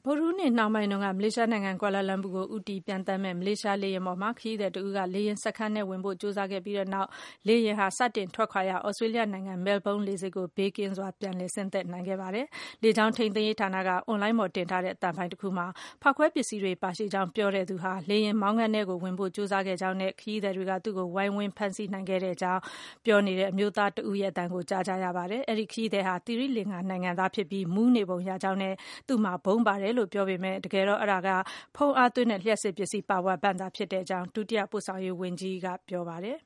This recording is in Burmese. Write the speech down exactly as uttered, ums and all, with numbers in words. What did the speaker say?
ဗုဒ္ဓဟူးနေ့နှောင်းပိုင်းကမလေးရှားနိုင်ငံကွာလာလမ်ပူကိုဦးတည်ပျံသန်းမယ့်မလေးရှားလေယာဉ်ပေါ်မှာခရီးသည်တဦးကလေယာဉ်စခန်းထဲဝင်ဖို့ကြိုးစားခဲ့ပြီးနောက်လေယာဉ်ဟာစတင်ထွက်ခွာရာသြစတြေးလျနိုင်ငံမဲလ်ဘုန်းလေဆိပ်ကိုဘေးကင်းစွာပြန်လည်ဆင်းသက်နိုင်ခဲ့ပါတယ်။လေကြောင်းထိန်းသိမ်းရေးဌာနကအွန်လိုင်းပေါ်တင်ထားတဲ့အသံဖိုင်တခုမှာဖောက်ခွဲပစ္စည်းတွေပါရှိကြောင်းပြောတဲ့သူဟာလေယာဉ်မောင်းခန်းထဲကိုဝင်ဖို့ကြိုးစားခဲ့ကြောင်းနဲ့ခရီးသည်တွေကသူ့ကိုဝိုင်းဝန်းဖမ်းဆီးနိုင်ခဲ့ကြောင်းပြောနေတဲ့အမျိုးသားတဦးရဲ့အသံကိုကြားကြရပါတယ်။အဲဒီခရီးသည်ဟာသီရိလင်္ကာနိုင်ငံသားဖြစ်ပြီးမူးနေပုံရကြောင်းနဲ့သူ့မှာဗုံးပါတယ်လို့ပြောပေမဲ့တကယ်တော့အဲဒါကဖုံးအားသွင်းတဲ့လျှပ်စစ်ပစ္စည်းပါဝါဘန့်သာဖြစ်ကြောင်းဒုတိယပို့ဆောင်ရေးဝန်ကြီးကပြောပါတယ်။